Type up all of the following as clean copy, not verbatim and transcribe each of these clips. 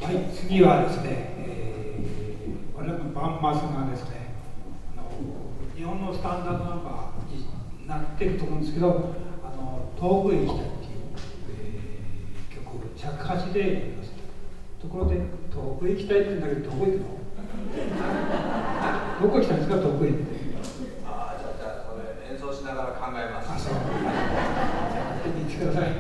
はい、次はですね、我々のバンマスがですね、日本のスタンダードナンバーになってると思うんですけど、遠くへ行きたいっていう、曲、尺八でやります。ところで、遠くへ行きたいって言うんだけど、どこ行くの？どこ行きたいんですか、遠くへ行って。 じゃあ、それ演奏しながら考えます。 あ、そう。じゃあ、言ってください。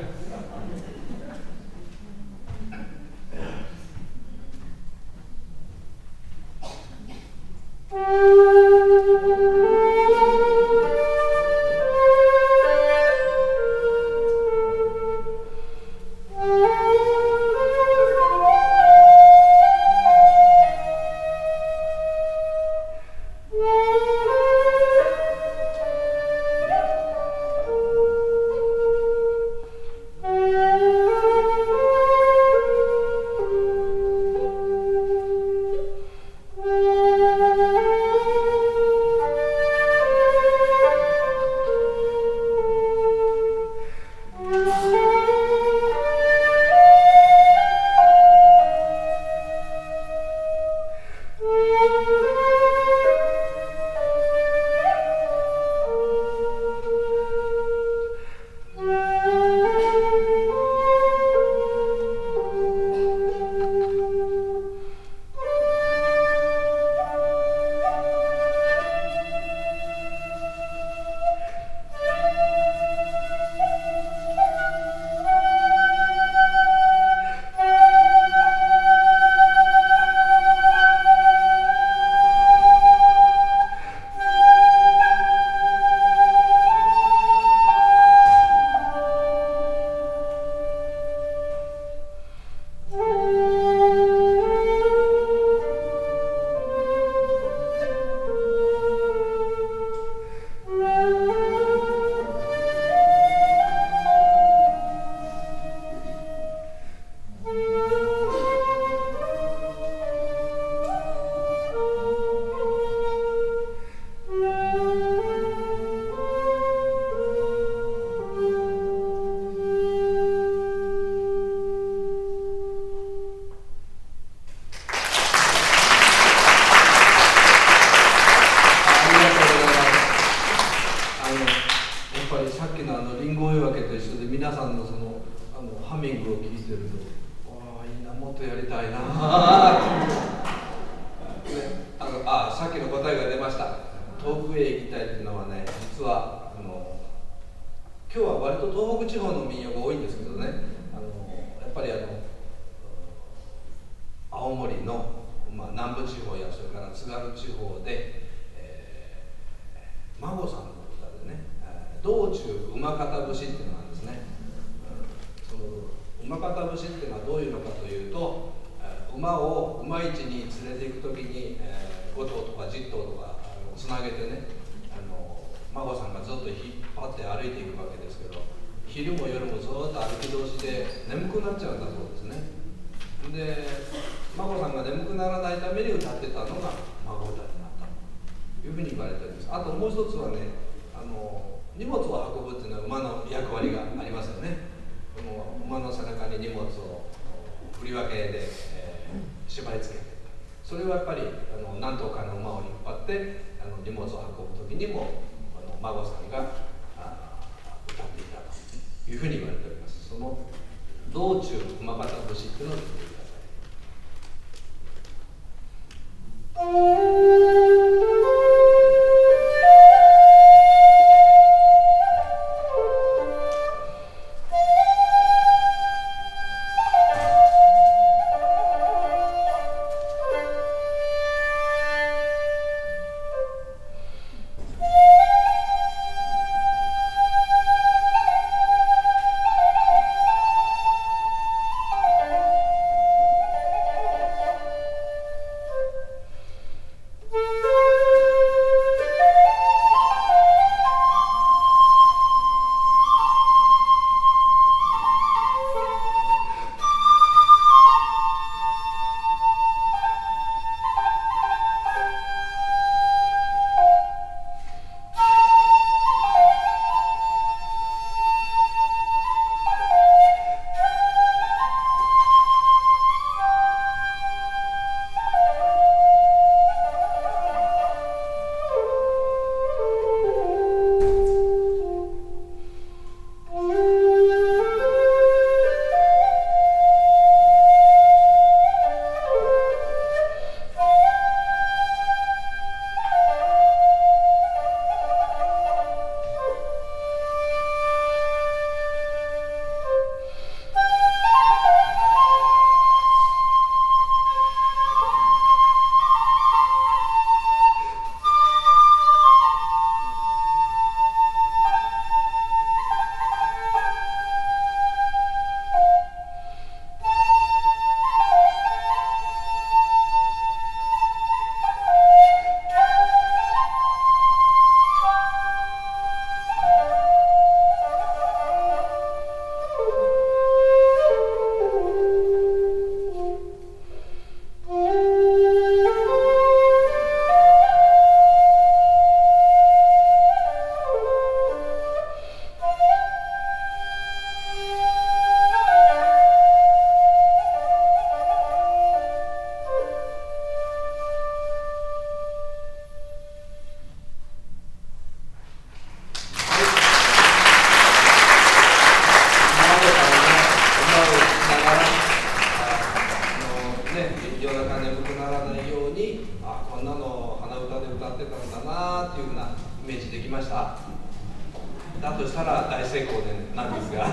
としたら大成功なんですが、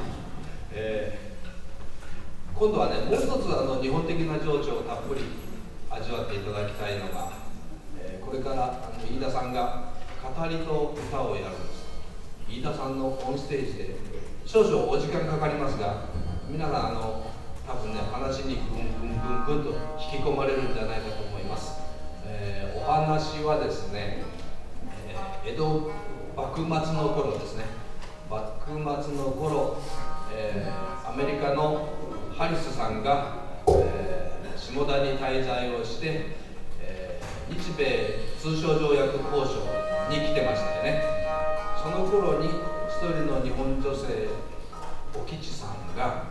今度はね、もう一つ日本的な情緒をたっぷり味わっていただきたいのが、これから飯田さんが語りと歌をやるんです。飯田さんのオンステージで少々お時間かかりますが、皆さん多分ね、話にぐんぐんと引き込まれるんじゃないかと思います。お話はですね、江戸幕末の頃ですね、幕末の頃、アメリカのハリスさんが、下田に滞在をして、日米通商条約交渉に来てましたよね。その頃に一人の日本女性お吉さんが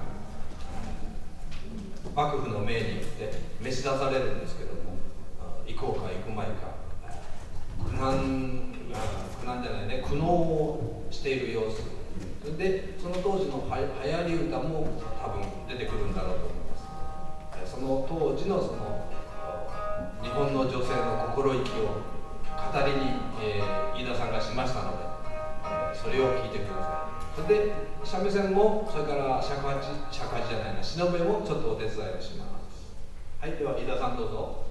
幕府の命によって召し出されるんですけども、行こうか行くまいか苦悩をしている様子で、その当時の流行り歌も多分出てくるんだろうと思います。その当時の日本の女性の心意気を語りに、飯田さんがしましたので、それを聞いてください。それで三味線も、それから尺八じゃないな、しのべもちょっとお手伝いをします。はい、では飯田さんどうぞ。